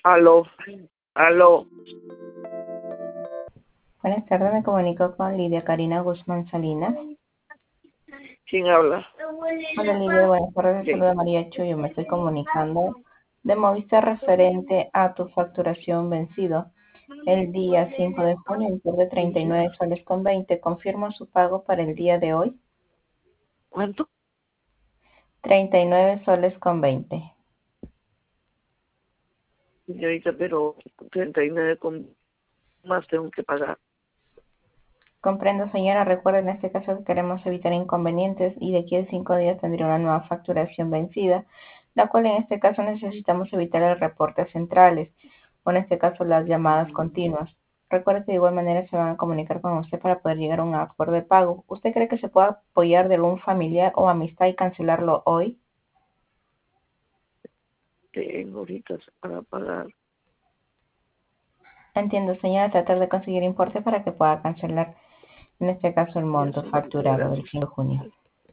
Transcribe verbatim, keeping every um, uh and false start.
Aló, aló. Buenas tardes, me comunico con Lidia Karina Guzmán Salinas. ¿Quién habla? Hola Lidia, buenas tardes, ¿Quién? saluda María Chuyo, me estoy comunicando de Movistar referente a tu facturación vencido el día cinco de junio, importe de treinta y nueve soles con veinte. Confirmo su pago para el día de hoy, ¿Cuánto? treinta y nueve soles con veinte. Señorita, pero treinta y nueve con más tengo que pagar. Comprendo, señora, recuerda en este caso que queremos evitar inconvenientes y de aquí a cinco días tendría una nueva facturación vencida, la cual en este caso necesitamos evitar el reporte a centrales, o en este caso las llamadas continuas. Recuerde que de igual manera se van a comunicar con usted para poder llegar a un acuerdo de pago. ¿Usted cree que se pueda apoyar de algún familiar o amistad y cancelarlo hoy? Tengo ahorita para pagar. Entiendo, señora, tratar de conseguir importe para que pueda cancelar en este caso el Ya, monto señorita, facturado del gracias. cinco de junio.